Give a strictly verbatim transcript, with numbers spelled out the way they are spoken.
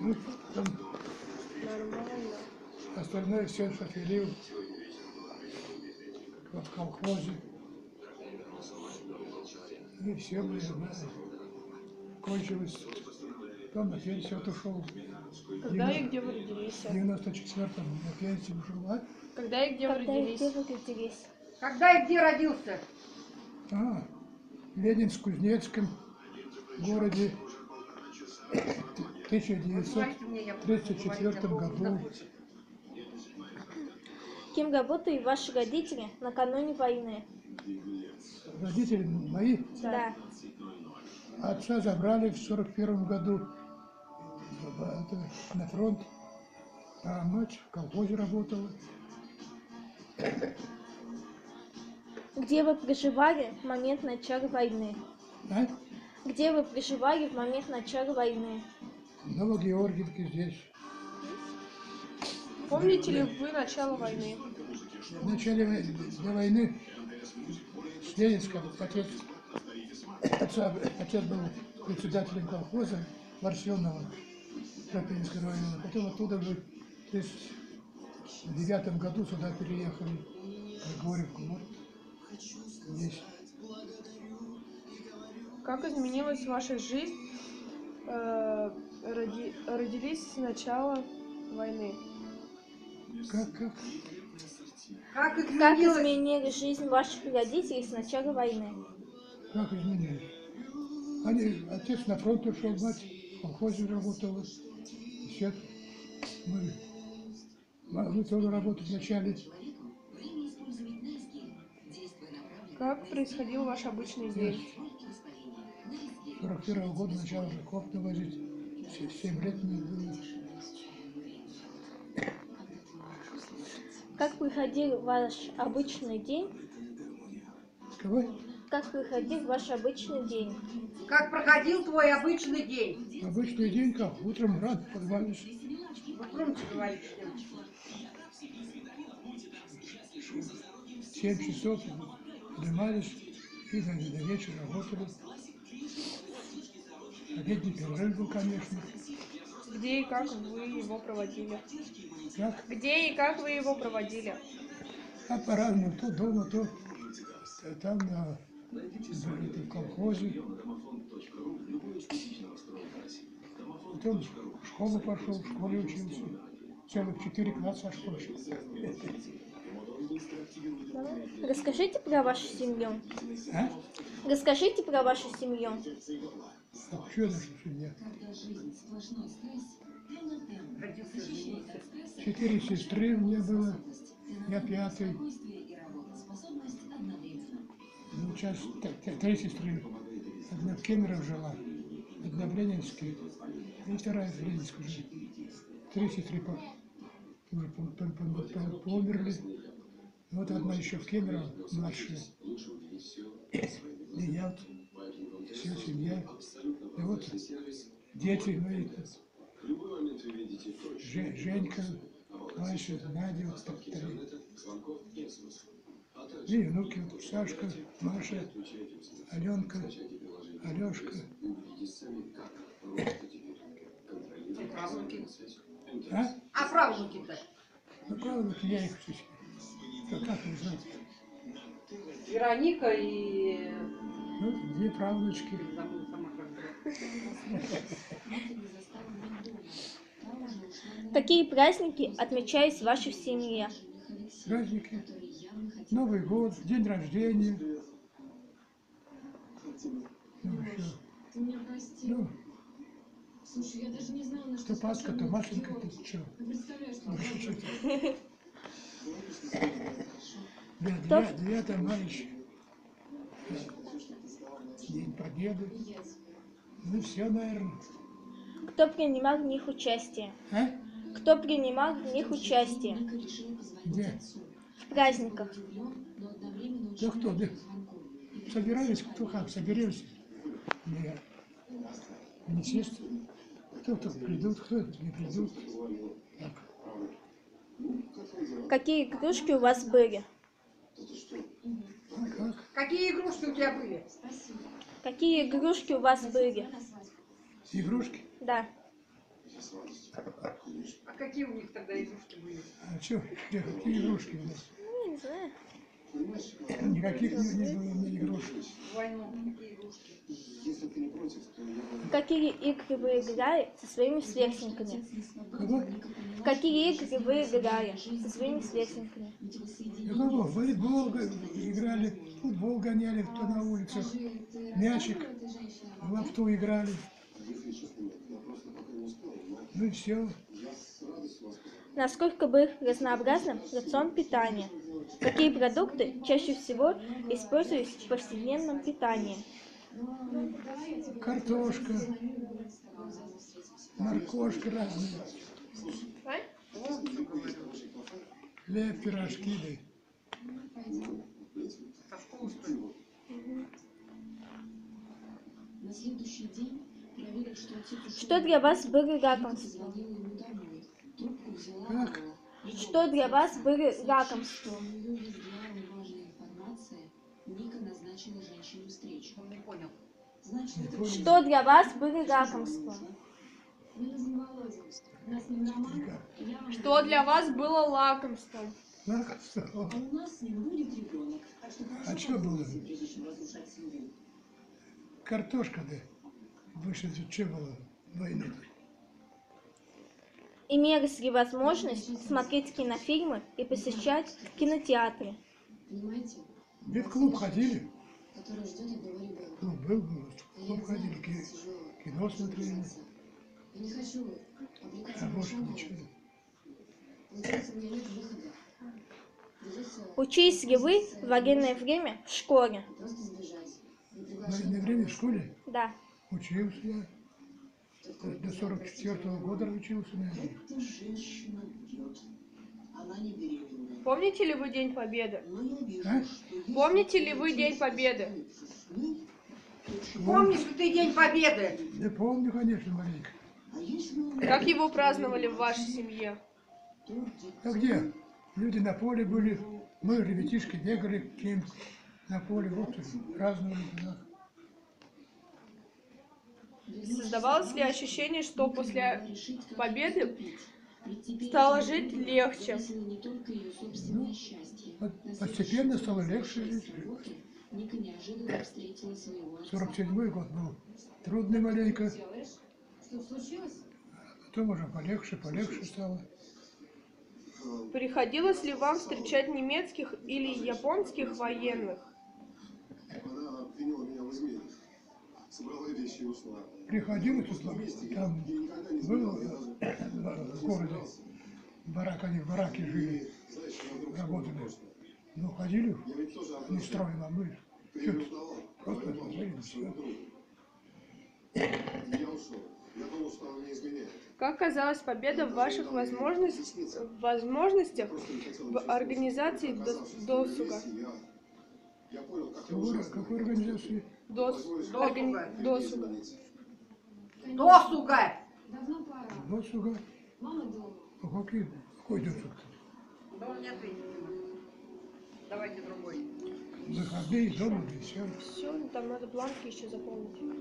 Ну, там Нормально. остальное все шоферил в колхозе. И все были, кончилось. Потом на пенсию отошел. Когда и где вы родились? В девяносто четвёртом на пенсию ушел. А? Когда и где вы Когда и родились? где вы родились? Когда и где родился? А, в Ленинск-Кузнецком городе в тысяча девятьсот тридцать четвёртом году. Кем работали ваши родители накануне войны? Родители мои Да. отца забрали в сорок первом году это, на фронт, а мать в колхозе работала. Где вы проживали в момент начала войны? А? Где вы проживали в момент начала войны? В Новогеоргиевке здесь. Помните ли вы начало войны? В начале вой- до войны с Ленинском отец, отца, отец был председателем колхоза Варсенова Тропинского района. Потом оттуда мы в тридцать девятом году сюда переехали, в Григорьевку. Вот здесь. Как изменилась ваша жизнь? э, роди- родились с начала войны. Как, как? Как Как изменилось? изменили жизнь ваших родителей с начала войны? Как изменилось? Они, отец на фронт ушел, мать в колхозе работала. Все. Мы могли тоже работать вначале. Как происходил ваш обычный день? сорок первого года начала жуков навозить. семь лет мне было. Как проходил ваш обычный день? Кого? Как проходил ваш обычный день? Как проходил твой обычный день? Обычный день, как утром рано подвалишь. Громче говоришь. В семь часов поднимались и до, до вечера работали. Обедний перерыв был, конечно. Где и как вы его проводили? Как? Где и как вы его проводили? А по-разному, то дома, то э, там на, в колхозе. Потом в школу пошел, в школе учился. Целых четыре класса аж кончил. Расскажите про вашу семью. А? Расскажите про вашу семью. А что наша семья? Четыре сестры у меня было, я пятый. Ну, сейчас т- т- три сестры. Одна в Кемерово жила, одна в Ленинске, и вторая в Ленинске уже. Три сестры по, тоже по- по- по- по- померли. Вот одна еще в Кемерово, младшая. И я, вот, вся семья. И вот дети мои, Же- Женька, Маша, Надя, вот так, три. И внуки, вот Сашка, Маша, Аленка, Алешка. И правнуки. А? А правнуки-то? Ну, правда, я их все. Да как вы знаете? Вероника и... Ну, две правнучки. Забыла сама, как зовут. Какие праздники отмечались в вашей семье? Праздники. Новый год, день рождения. Ну, еще. Ты меня прости. Ну, Слушай, я даже не знала, на что то Пасха, то способна Машенька, эта то елка. что? Ты представляешь, что Больше это? что-то. Кто? девятое мая еще. День Победы. Ну, все, наверное. Кто принимал в них участие? А? Кто принимал в них участие? Где? В праздниках. Да кто? Да. Собирались, кто как, соберемся. Не, не сесть. Кто-то придут, кто-то не придут. Так. Какие игрушки у вас были? А как? Какие игрушки у тебя были? Какие игрушки у вас были? Игрушки? Да. А какие у них тогда игрушки были? А что, какие игрушки у нас? Ну, не знаю. Никаких не, не было мне игрушек. В войну какие игрушки? В какие игры вы играли со своими сверстниками? Кого? В какие игры вы играли со своими сверстниками? Я кого? В волейбол г- играли, в футбол гоняли, кто на улицах, мячик, в лапту играли. Ну и все. Насколько был разнообразным рацион питания? Какие продукты чаще всего используются в повседневном питании? Картошка, моркошка разная, хлеб, пирожки, да. Со школы, что ли? На следующий день проверил, что отец ушел. Что для вас было лакомством? Звонила ему домой. Трубку взяла Как? Алла. Что для вас было лакомством? У нее есть для Аллы важная информация. Ника назначила женщину встречу. Он не понял. Значит, Не это понял. Что для вас было лакомством? Меня зовут Володя. У нас с ним роман. Я вам Что для вас было лакомством? Лакомство. А у нас с ним будет ребенок. Так что А что было? прежде чем разрушать семью. Картошка, да. Больше что было войны? Имелась ли возможность смотреть кинофильмы и посещать кинотеатры? Понимаете? Мы в клуб ходили. Который ждет от него ребенка. Клуб был, был. В клуб ходили, ки- кино смотрели. Я не хочу обрекать А его больше на ничего. Получается, у меня нет выхода. Придется Учились ли вы в военное время в школе? просто сбежать. Не В приглашать военное время в школе Да. учился я. До сорок четвертого года учился, наверное. Эта женщина бьет. Она не беременная. Помните ли вы День Победы? Но я вижу, А? что Помните ли вы День Победы? Помнишь ли ты День Победы? Да помню, конечно, маленько. а если он Как его праздновали в вашей семье? А где? Люди на поле были. Мы, ребятишки, бегали к ним на поле. Вот праздновали. Да. Создавалось ли ощущение, что после победы стало жить легче? не только ее собственное счастье. Вот постепенно стало легче жить. Ника неожиданно встретила своего отца. сорок седьмой год был трудный маленько. Что случилось? Потом уже полегче, полегче стало. Приходилось ли вам встречать немецких или японских военных? Она обвинила меня в измене. Собрала вещи и ушла. Приходилось, тут, там был э, в городе, барак, они в бараке жили, работали. Ну, ходили, Я ведь тоже не однажды строим, а мы переузнавал. просто смотрели, и все. Я ушел. Я думал, что она не изменяет. Как казалась победа в ваших возможностях, возможностях Просто не хотел в ничего организации слышать. до- Оказалось, досуга? что я- Я понял, как я Какой, ужасно какой организации? Дос- Досуга. органи- Досуга. Досуга! Давно пора. Досуга? Мама дома. А какие, какой досуг? Да он не ответит. Давайте другой. Выходные дома, и все. Все, там надо бланки еще заполнить.